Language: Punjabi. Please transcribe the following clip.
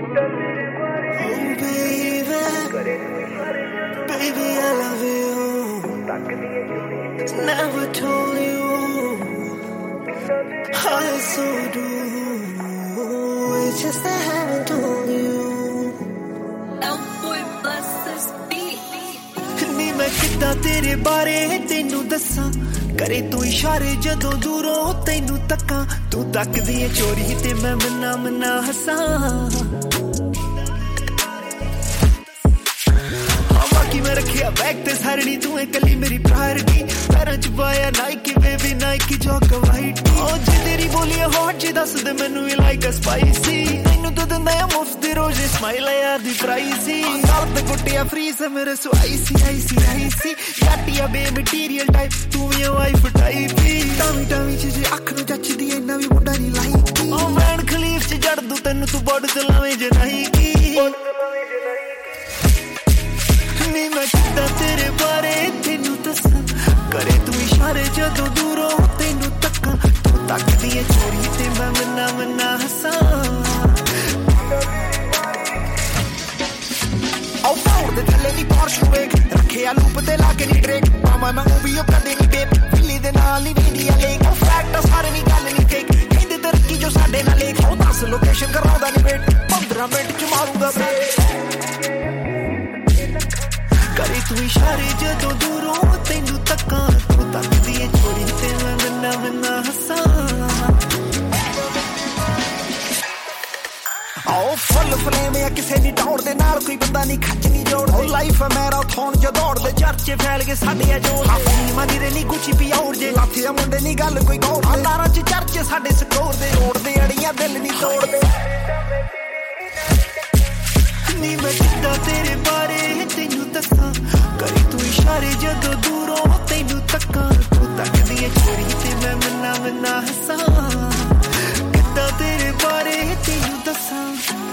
Baby, I love you. Never told you I so do. It's just I haven't told you. boy, bless this beat. ਨੀ ਮੈਂ ਕਿੱਦਾਂ ਤੇਰੇ ਬਾਰੇ ਤੈਨੂੰ ਦੱਸਾਂ ਕਰੇ ਤੂੰ ਇਸ਼ਾਰੇ ਜਦੋਂ ਦੂਰੋਂ ਤੈਨੂੰ ਤੱਕਾਂ ਤੂੰ ਤੱਕਦੀ ਏ ਚੋਰੀ ਤੇ ਮੈਂ ਮਨਾ ਮਨਾ ਹੱਸਾਂ ਬਾਕੀ ਮੈਂ ਰੱਖਿਆ ਬੈਗ ਤੇ ਸਾਰਣੀ ਤੂੰ ਏ ਕੱਲੀ ਮੇਰੀ ਪ੍ਰਾਇਰਟੀ ਪੈਰਾਂ ਚ ਪਾਇਆ Nike baby Nike chalk white ਉਹ ਜੇ ਤੇਰੀ ਬੋਲੀ ਹੌਟ ਜੇ ਦੱਸ ਦੇ ਮੈਨੂੰ ਵੀ ਲਾਈਕ ਅ ਸਪਾਈਸੀ ਤੈਨੂੰ ਤਾਂ ਦਿੰਦਾ ਆ ਮੁਫਤ ਦੀ ਰੋਜ਼ ਸਮਾਈਲ ਯਾਰ ਦੀ ਪ੍ਰਾਈਸੀ ਗੱਲ ਤੇ ਗੁੱਟਿਆ ਫ੍ਰੀ ਸੇ ਮੇਰੇ ਸੋ ਆਈਸੀ ਯਾਟੀਆ ਬੇ ਮਟੀਰੀਅਲ ਟਾਈਪ ਤੂੰ ਵੀ ਵਾਈਫ ਟਾਈਪ ਟਾਵੀ ਚ ਜੇ ਅੱਖ ਨੂੰ ਜੱਚਦੀ ਇੰਨਾ ਵੀ ਮੁੰਡਾ ਨਹੀਂ ਲਾਈਕੀ ਉਹ ਮੈਂ ਖਲੀਫ ਚ ਜੜ ਦੂ ਤੈਨੂੰ ਤੂੰ ਬੋਡ ਚਲਾਵੇਂ ਜੇ ਨਹੀਂ ਕੀ ਨੀ ਮੈਂ ਕਿੱਦਾਂ ਤੇਰੇ ਬਾਰੇ ਤੈਨੂੰ ਦੱਸਾਂ ਕਰੇ ਤੂੰ ਇਸ਼ਾਰੇ ਜਦੋਂ ਦੂਰੋਂ ਤੈਨੂੰ ਤੱਕਾਂ ਤੂੰ ਤੱਕਦੀ ਏ ਚੋਰੀ ਤੇ ਮੈਂ ਮਨਾ ਹੱਸਾਂ ਆਉ ਫੋਰ ਦੇ ਥੱਲੇ ਦੀ ਪੋਰਸ਼ ਵੇਖ ਰੱਖਿਆ ਲੂਪ ਤੇ ਲਾ ਕੇ ਨੀ ਟ੍ਰੇਕ ਮਾਮਾ ਮੈਂ ਉਹ ਵੀ ਉਹ ਕਦੇ ਨੀ ਬੇਪ ਫਿੱਲੀ ਦੇ ਨਾਲ ਨੀ ਵੀਦੀ ਆ ਲੇਕ ਉਹ ਫੈਕਟ ਸਾਰੇ ਨੀ ਗੱਲ ਨੀ ਫੇਕ ਕਹਿੰਦੇ ਤਰੱਕੀ ਜੋ ਸਾਡੇ ਨਾਲ ਲੇਖ ਉਹ ਦੱਸ ਲੋਕੇਸ਼ਨ ਕਰਾਉਂਦਾ ਨੀ ਵੇਟ 15 ਮਿੰਟ ਚ ਮਾਰੂਗਾ ਬ੍ਰੇਕ ਕਰੇ ਤੂੰ ਇਸ਼ਾਰੇ ਜਦੋਂ ਦੂਰੋਂ ਤੈਨੂੰ ਤੱਕਾਂ ਤੂੰ ਤੱਕਦੀ ਏ ਚੋਰੀ ਤੇ ਮੈਂ ਮਨਾ ਹੱਸਾਂ ਆਓ ਫੁੱਲ ਫਲੇਮ ਆ ਕਿਸੇ ਨੀ ਦੌੜ ਦੇ ਨਾਲ ਕੋਈ ਬੰਦਾ ਨੀ ਖੱਚ ਨੀ ਜੋੜ ਲਾਈਫ ਮੈਰਾਥਨ ਜੋ ਦੌੜਦੇ ਚਰਚੇ ਫੈਲ ਗਏ ਸਾਡੇ ਆ ਜੋ ਹਾਫੀ ਮਾਦੀ ਦੇ ਨੀ ਗੁੱਚੀ ਪਿਆਉਰ ਜੇ ਲਾਥੀਆਂ ਮੁੰਡੇ ਨੀ ਗੱਲ ਕੋਈ ਗੌਰ ਅੰਦਾਰਾਂ ਚ ਚਰਚੇ ਸਾਡੇ ਸਕੋਰ ਦੇ ਰੋਡ ਦੇ ਅੜੀਆਂ ਦਿਲ ਨੀ ਤੋੜਦੇ ਨੀ ਮੈਂ ਕਿੱਦਾਂ ਤੇਰੇ ਬਾਰੇ ਤੈਨੂੰ ਦੱਸਾਂ ਕਰੀ ਤੂੰ ਇਸ਼ਾਰੇ ਜਦੋਂ ਦੂਰੋਂ ਤੈਨੂੰ ਤੱਕਾਂ ਤੂੰ ਤੱਕਦੀ ਏ ਚੋਰੀ ਤੇ ਮੈਂ ਮਨਾ ਹੱਸਾਂ ਕਿੱਦਾਂ ਤੇਰੇ ਬਾਰੇ ਤੈਨੂੰ ਦੱਸਾਂ